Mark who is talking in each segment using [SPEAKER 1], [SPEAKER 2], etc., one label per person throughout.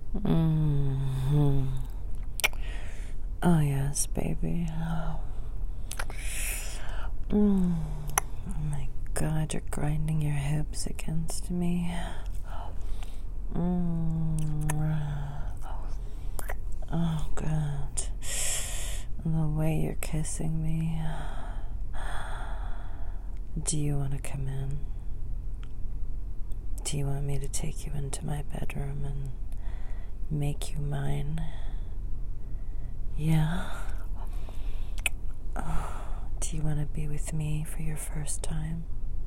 [SPEAKER 1] Mm-hmm. Oh, yes, baby. Oh my God, you're grinding your hips against me. Oh, God. And the way you're kissing me. Do you want to come in? Do you want me to take you into my bedroom and make you mine? Yeah? Do you want to be with me for your first time?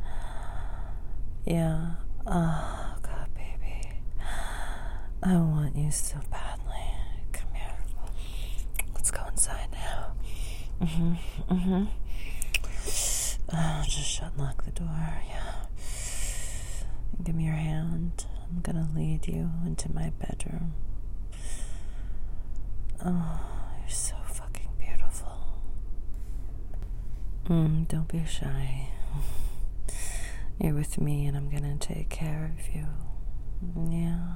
[SPEAKER 1] Yeah? Oh, God, baby. I want you so badly. Come here. Let's go inside now. Just shut and lock the door, yeah. Give me your hand. I'm gonna lead you into my bedroom. Oh, you're so fucking beautiful. Don't be shy. You're with me and I'm gonna take care of you. Yeah.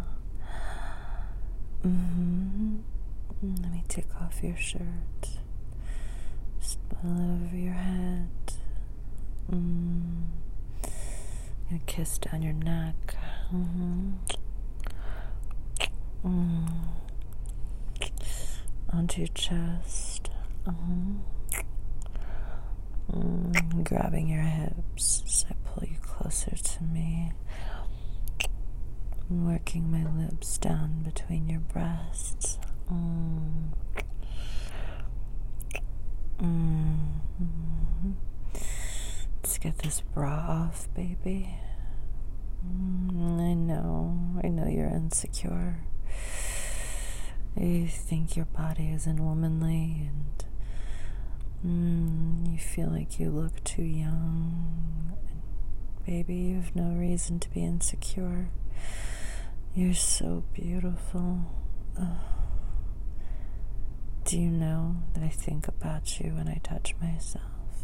[SPEAKER 1] Let me take off your shirt. Just put it over your head. Gonna kiss down your neck. Onto your chest. Grabbing your hips as I pull you closer to me. Working my lips down between your breasts. Let's get this bra off, baby. I know you're insecure. You think your body isn't womanly and you feel like you look too young. Baby, you have no reason to be insecure. You're so beautiful. Do you know that I think about you when I touch myself?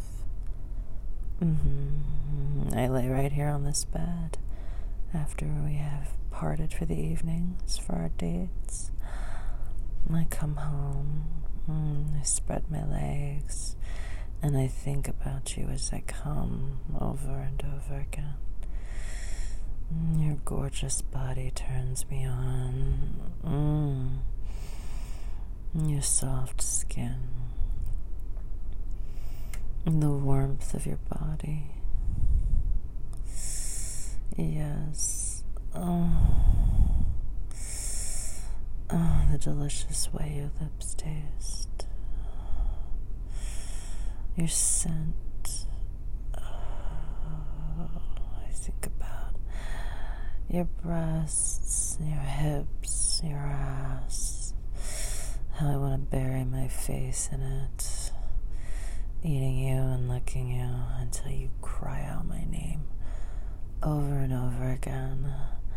[SPEAKER 1] I lay right here on this bed after we have parted for the evenings for our dates. I come home, I spread my legs, and I think about you as I come over and over again. Your gorgeous body turns me on. Your soft skin. The warmth of your body. Yes. The delicious way your lips taste. Your scent. I think about your breasts, your hips, your ass. How I want to bury my face in it. Eating you and licking you until you cry out my name over and over again.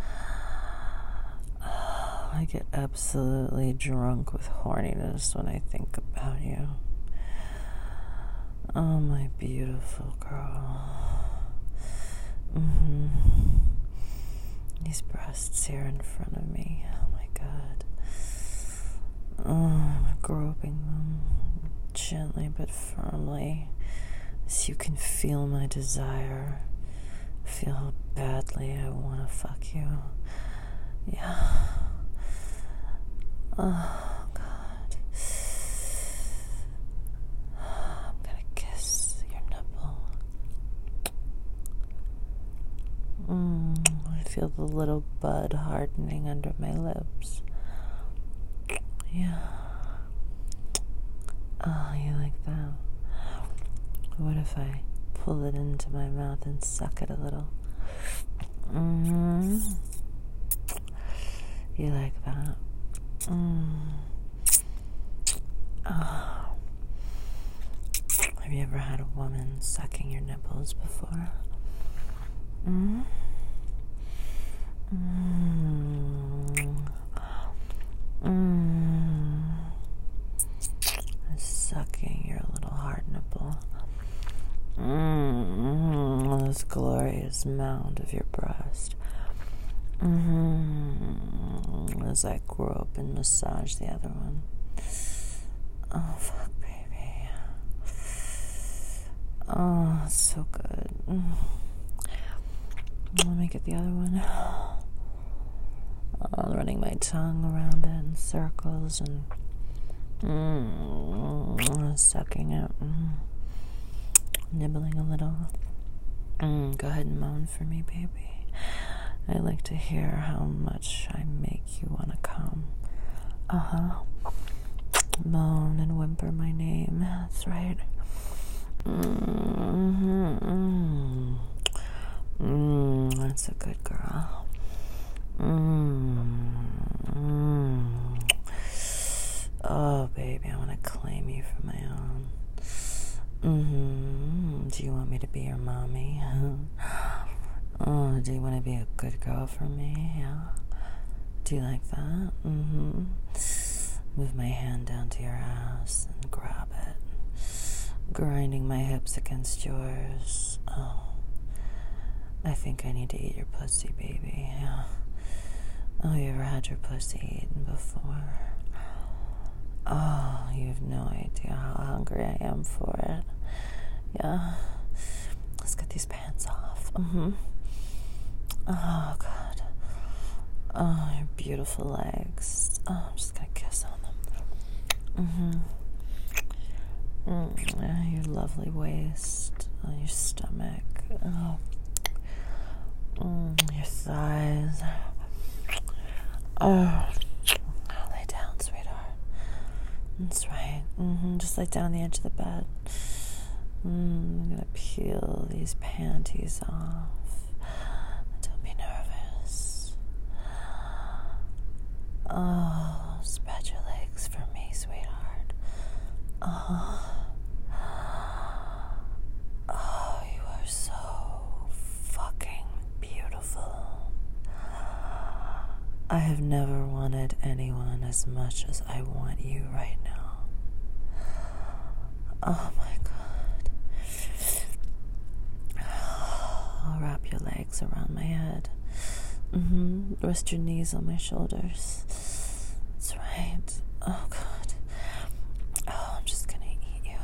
[SPEAKER 1] I get absolutely drunk with horniness when I think about you. Oh, my beautiful girl. These breasts here in front of me. Oh, my God. I'm groping them gently but firmly, so you can feel my desire. Feel how badly I want to fuck you. Yeah. Oh, God. I'm gonna kiss your nipple. I feel the little bud hardening under my lips. Yeah. Oh, you like that? What if I pull it into my mouth and suck it a little? You like that? Oh. Have you ever had a woman sucking your nipples before? Sucking your little hard nipple. This glorious mound of your breast. as I grope and massage the other one. Oh, fuck, baby. Oh, it's so good. Let me get the other one. Running my tongue around it in circles and sucking it. Nibbling a little. Go ahead and moan for me, baby. I like to hear how much I make you want to come. Moan and whimper my name. That's right. That's a good girl. Oh, baby, I want to claim you for my own. Do you want me to be your mommy? Oh, do you want to be a good girl for me? Yeah. Do you like that? Move my hand down to your ass and grab it, grinding my hips against yours. Oh, I think I need to eat your pussy, baby. Yeah. Oh, you ever had your pussy eaten before? Oh, you have no idea how hungry I am for it. Yeah. Let's get these pants off. Oh, God. Oh, your beautiful legs. Oh, I'm just gonna kiss on them. Your lovely waist. Oh, your stomach. Oh. Your thighs. Oh. Lay down, sweetheart. That's right. Just lay down on the edge of the bed. I'm gonna peel these panties off. Don't be nervous. Oh, spread your legs for me, sweetheart. Oh, you are so fucking beautiful. I have never wanted anyone as much as I want you right now. Oh my God. I'll wrap your legs around my head. Rest your knees on my shoulders. That's right. Oh, God. Oh, I'm just gonna eat you.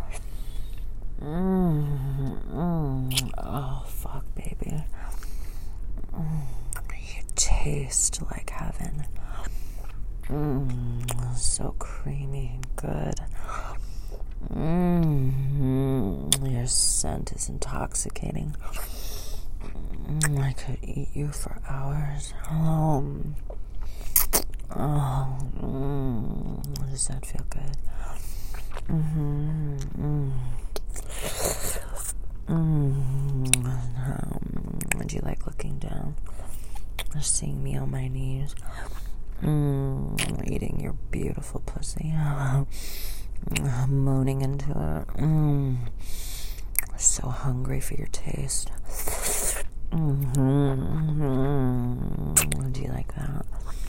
[SPEAKER 1] Oh, fuck, baby. You taste like heaven. So creamy and good. Your scent is intoxicating. I could eat you for hours. Does that feel good? Would you like looking down? Or seeing me on my knees? Eating your beautiful pussy. Moaning into it. So hungry for your taste. Do you like that?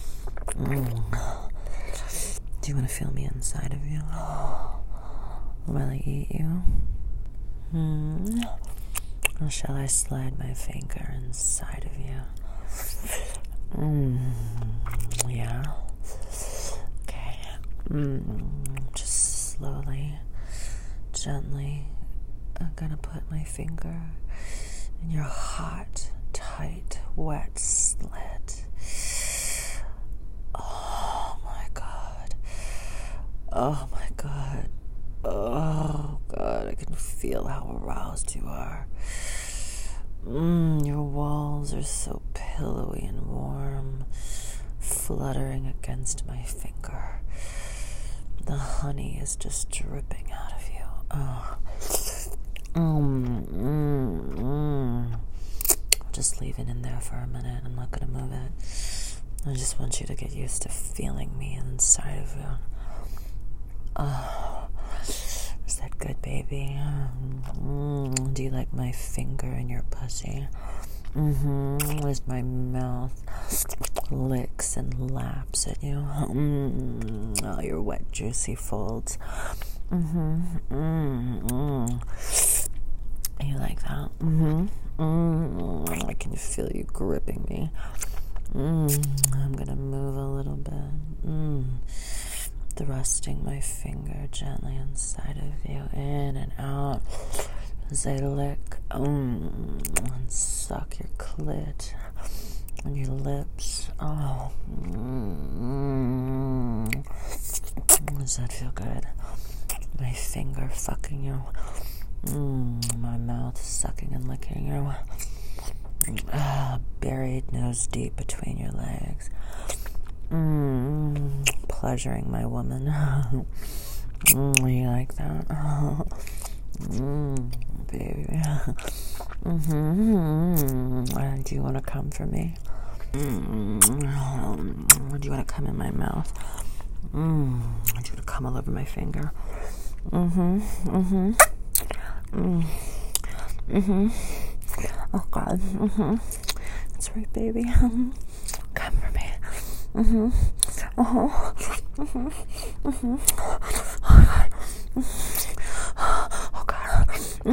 [SPEAKER 1] Do you want to feel me inside of you while I eat you? Or shall I slide my finger inside of you? Yeah. Okay. Just slowly, gently, I'm gonna put my finger in your hot, tight, wet slit. Oh my God. Oh my God. Oh God, I can feel how aroused you are. Your walls are so pillowy and warm, fluttering against my finger. The honey is just dripping out of you. Just leave it in there for a minute. I'm not gonna move it. I just want you to get used to feeling me inside of you. Is that good, baby? Do you like my finger in your pussy? As my mouth licks and laps at you. Oh, your wet, juicy folds. You like that? I can feel you gripping me. I'm gonna move a little bit. Thrusting my finger gently inside of you, in and out, as I lick and suck your clit and your lips. Oh, does that feel good? My finger fucking you. My mouth sucking and licking you. Buried nose deep between your legs. Pleasuring my woman. You like that? Baby. Do you want to come for me? Do you want to come in my mouth? Do you want to come all over my finger? Oh God. That's right, baby. Come for me. Oh God.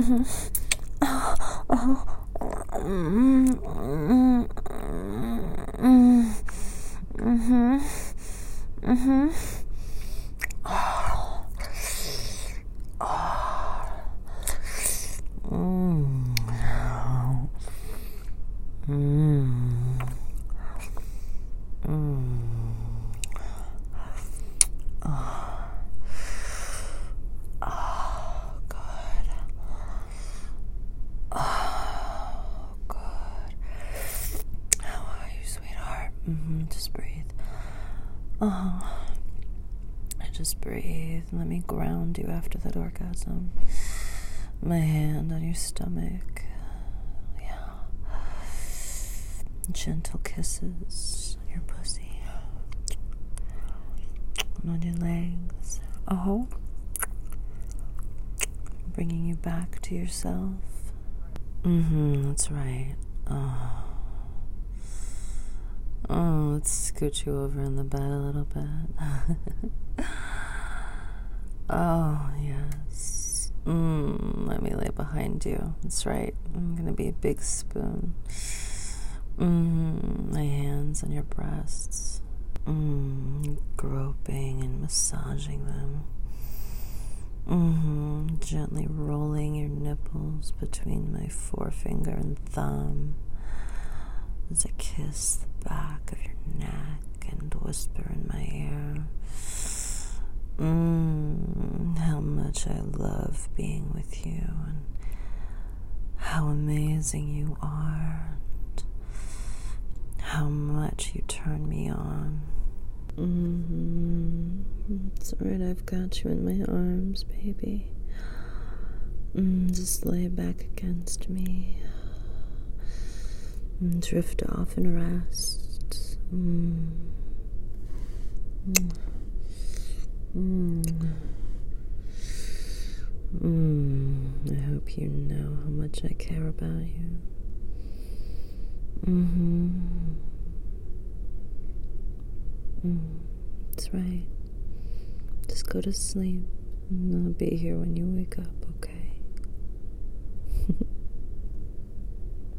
[SPEAKER 1] Just breathe. Just breathe. Let me ground you after that orgasm. My hand on your stomach. Yeah. Gentle kisses on your pussy. And on your legs. Bringing you back to yourself. That's right. Let's scoot you over in the bed a little bit. Oh, yes. Let me lay behind you. That's right. I'm gonna be a big spoon. My hands on your breasts. Groping and massaging them. Gently rolling your nipples between my forefinger and thumb as I kiss the back of your neck and whisper in my ear, how much I love being with you and how amazing you are and how much you turn me on. It's alright, I've got you in my arms, baby. Just lay back against me. Drift off and rest. I hope you know how much I care about you. That's right. Just go to sleep, and I'll be here when you wake up.